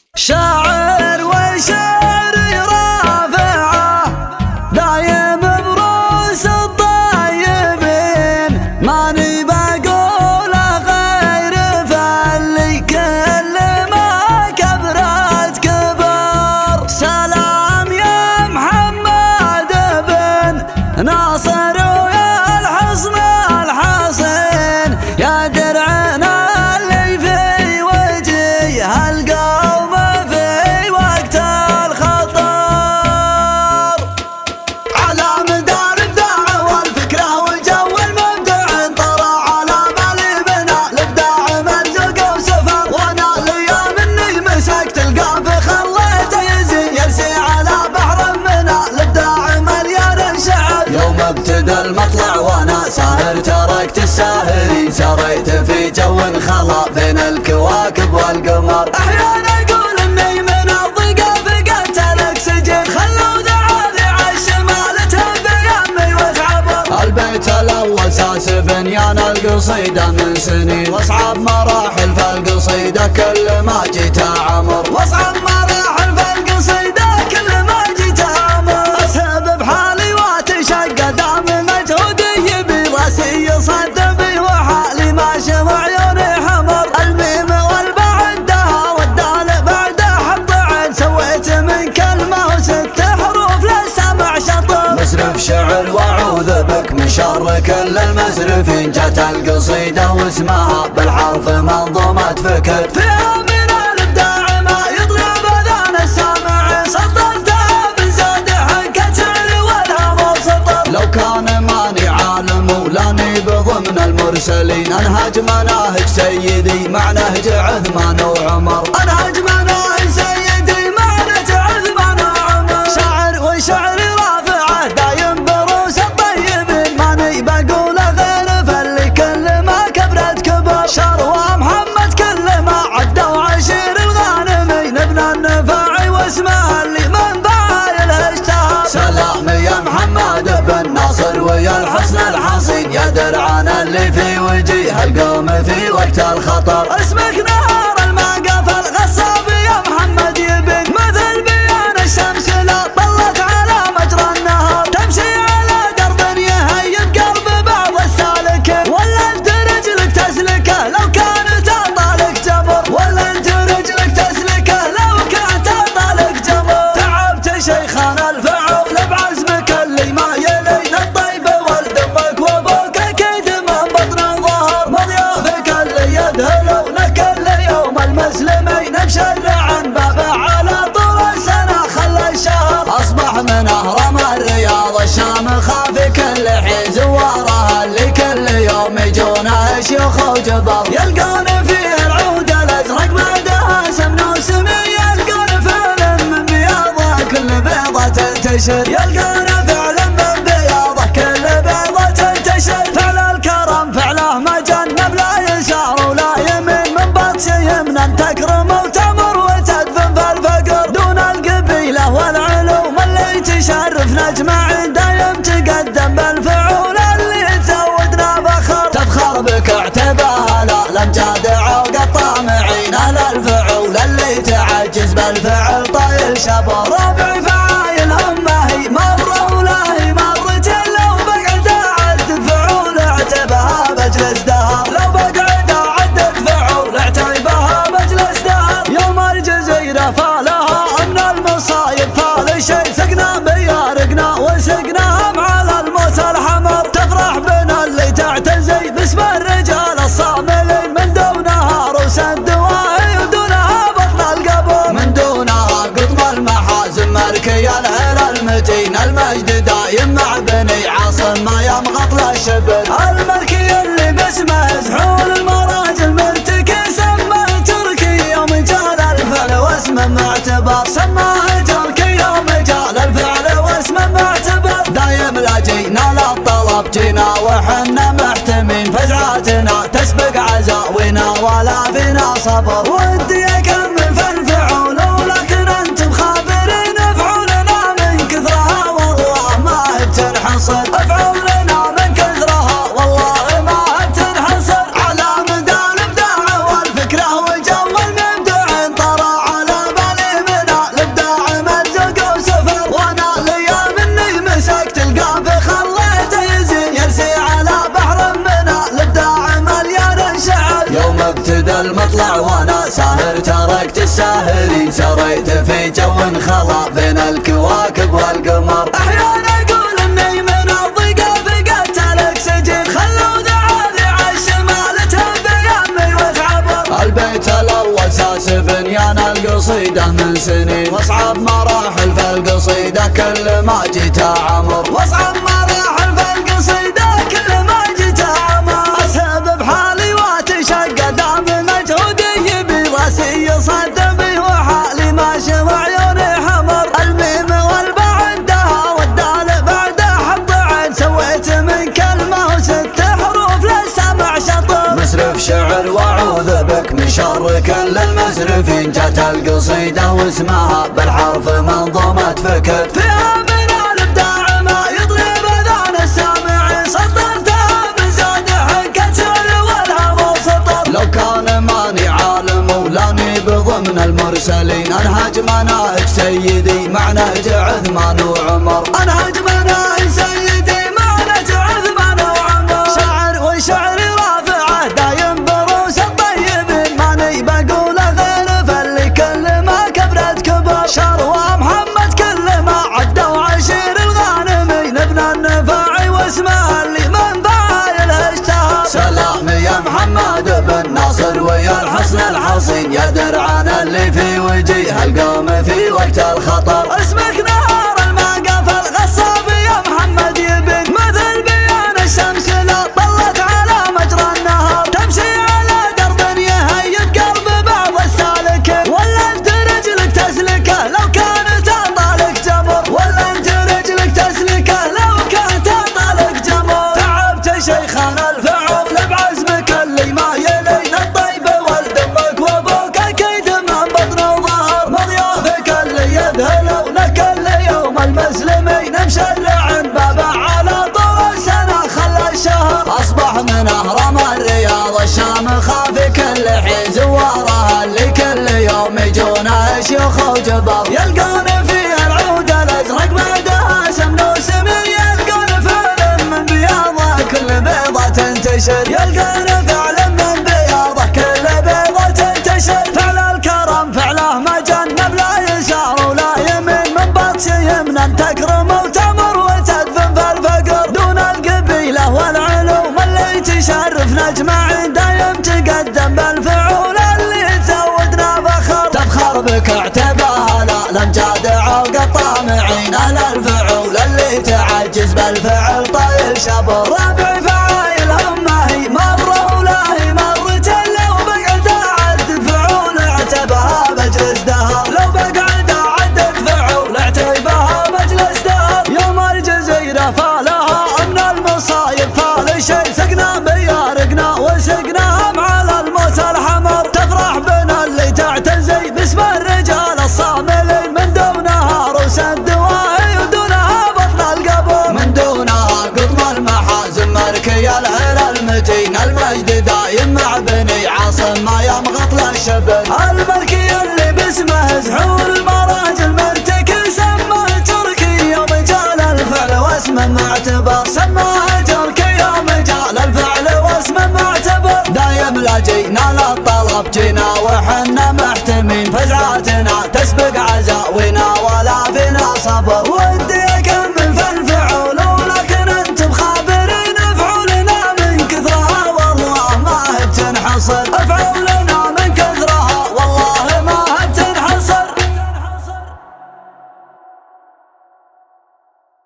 شاعر وشعري رافعه دايم بروس الطيبين، ماني بقول غير فاللي كل ما كبرت كبر. سلام يا محمد بن ناصر ويا الحصن الحصين، يا درعنا اللي في وجه القوم في وقت الخطر. على مدار الابداع والفكره والجو المبدع طرى على بالي بنا الابداع مرزق وسفر، وانا الايام اني مسكت القاف خليته يزين يرسي على بحر من الابداع مليان شعر. يوم ابتدى المطلع وانا ساهر تركت الساهرين، سريت في جو خلا بين الكواكب والقمر. احيانا اقول اني من الضيقه فقدت الاكسجين، خلوا ذعالي عالشمال تهب يمي وتعبر. البيت الاول ساس بنيان القصيده من سنين، واصعب مراحل في القصيده كل ما جيت عمر. واصعب مراحل في القصيده كل ما جيت عمر. اسهب بحالي واتشقى دام مجهودي يبي راسي يصد بي وحالي ماشي وعيوني حمر. الميم والبعد دهر والدال بعده حط عين، سويت من كلمه وست حروف للسمع شطر. مسرف شعر واعوذ بك من شر كل المسرفين، جت القصيده واسمها بالحرف منظومه فكر. فيها من الابداع ما يضيع باذان السامع، صدرتها بزاد حكت شعر ولها مبسطر. لو كان ماني عالم ولاني بضمن المرسلين، انهج مناهج سيدي مع نهج عثمان وعمر. انهج مناهج سيدي مع نهج عثمان وعمر. شاعر وشعري رافعه دايم بروس الطيبين، ماني بقول غير فاللي كل ما كبرت كبر. شروى محمد كل ما عدوا عشير الغانمين، ابن النفاعي واسمه اللي من بايل اشتهر. سلام يا محمد بن ناصر ويا الحصن الحصين، يا درعنا اللي في وجيه القوم في وقت الخطر. اسمك نهار المقف الغصاب يا محمد يبن، مثل بيان الشمس لا طلت على مجرى النهر. تمشي على درب يهيب قلب بعض السالكين، ولا انت رجلك تسلكه لو كانت اطالك جبر. ولا انت رجلك تسلكه لو كانت اطالك جبر. تعبت شيخان الفعول بعزمك اللي ما يلين الطيب ولدمك وابوك اكيد من بطن الظهر. مضيافك اللي يدهلونك كل يوم المسلمين، مشرعا بابه على طول السنه خلى الشهر. اصبح من اهرام الرياض الشام خافي كل حين زوارها، اللي كل يوم يجونه شيوخ وجبر. يلقون فيه العود الازرق بعدها سمن وسمي، يلقون فعلا من بياضه كل بيضه تنتشر. يلقون فعلا من بياضه كل بيضه تنتشر. فعل الكرم فعله ما جنب لا يسار ولا يمين، من بطش يمنا تكرم وتمر وتدفن في الفقر. دون القبيله والعلوم اللي تشرف نجمع دايم تقدم بالفعول اللي تزودنا فخر. تفخر بك اعتباها الامجاد عوق الطامعين، اهل الفعول اللي تعجز بالفعل طايل شبر. ربعي فعايل همه هي مره ولا هي مرتين، لو بقعد اعدد فعول اعتبها بجلس دهر. لو بقعد اعدد فعول اعتبها بجلس دهر. يوم الجزيره فالها من المصايب فال شي، سقنا بيارقنا وسقناهم على الموت الحمر. تفرح بنا اللي تعتزي باسم الرجال الصاملين، من دونها روس الدواهي ودونها بطن القبر. من دونها قطب المحازم مركي الهيل المتين، المجد دايم مع بني عاصم ما يمغط للشبر. المركي اللي باسمه زحول المراجل مرتكي، سماه تركي يوم جال الفعل واسمه معتبر. سماه تركي يوم جال الفعل واسمه معتبر. دايم لا جينا للطلب جينا وحنا محتمين، فزعاتنا تسبق عزاوينا ولا فينا صبر. ودي اكمل في الفعول ولكن انتم خابرين، افعولنا من كثرها والله ما هي بتنحصر. افعولنا من كثرها والله ما هي بتنحصر. على مدى الابداع والفكره وجو المبدع طرى على اطلع وانا ساهر تركت الساهرين سريت في جو خلا بين الكواكب والقمر. احيانا اقول اني من الضيقه فقدت الاكسجين خلوا ذعابي عالشمال تهب يمي وتعبر. البيت الاول ساس بنيان القصيده من سنين واصعب مراحل في القصيده كل ما جيت عمر. واصعب مراحل في القصيده كل ما جيت عمر. اسهب بحالي واتشقى دام مجهودي يبي راسي يصدمي وحالي ماشي وعيوني حمر. الميم والباء عندها والدال بعدها حط عين سويت من كلمه وست حروف للسمع شطر. مسرف شعر واعوذ بك من شر كل المسرفين جات القصيده واسمها بالحرف منظومه فكر. فيها من الابداع ما يضرب اذان السامعين صدرتها من زاد حكت شعر والهوى سطر. لو كان ماني عالم ولاني بضمن المرسلين انهج مناهج سيدي مع نهج عثمان وعمر. انهج مناهج سيدي مع نهج عثمان وعمر. شاعر وشعري رافعه دايم بروس الطيبين ماني بقول غير فاللي كل ما كبرت كبر. شروى محمد كل ما عدوا عشير الغانمين ابن النفاعي واسمه اللي من فاعل اشتهر. سلام يا محمد بن ناصر ويا الحصن الحصين يا درعان اللي في وجيه القوم في وقت الخطر. اسمك نهار الماقف الغصاب يا محمد يبين مثل بيان الشمس لا طلت على مجرى النهار. تمشي على درب يهيب قلب بعض السالكين ولا انت رجلك تسلكه لو كانت طالق جمر. ولا انت رجلك تسلكه لو كانت طالق جمر. تعبت شيخنا الفعول بعزمك اللي ما يلين الطيب ولد امك وابوك اكيد من بطن وظهر. مضيافك اللي يذهلونك كل يوم المسلمين مشرع بابه على طول السنه خلى الشهر. اصبح من اهرام الرياض الشام خافي كل حين زوارها اللي كل يوم يجونا شيوخ وجبر. يلقون فيها العود الازرق بعدها سمن وسمين يلقون فعل من بياضه كل بيضه تنتشر. يلقون فعل من بياضه كل بيضه تنتشر. فعل الكرم فعله ما جنب لا يسار ولا يمين من بطش يمنا تكرم وتمر وتدفن في الفقر. دون القبيله والعلوم اللي تشرف نجمع دايم تقدم بالفعول اللي تزودنا فخر. تفخر بك اعتباها الامجاد عوق الطامعين اهل الفعول اللي تعجز بالفعل طايل شبر. ربع فعايلهم ما هي مره ولا هي مرتين لو بقعد اعد فعول اعتبها مجلس دهر. لو بقعد اعد فعول اعتبها مجلس دهر. يوم الجزيره فالها من المصايب فال شي سقنا بيارقنا وسقناهم على الموت الحمر. تفرح بنا اللي تعتزي باسم الرجال الصاملين من دونها روس الدواهي ودونها بطن القبر. من دونها قطب المحازم مركي العلا المتين المجد دايم مع بني عاصم ما يمغط للشبر. الملكي اللي باسمه زحول المراجل مرتكي سماه تركي يوم جال الفعل واسمه معتبر. سماه تركي يوم جال الفعل واسمه معتبر. دايم لا جينا للطلب جينا وحنا محتمين فزعاتنا تسبق عزاوينا ولا فينا صبر.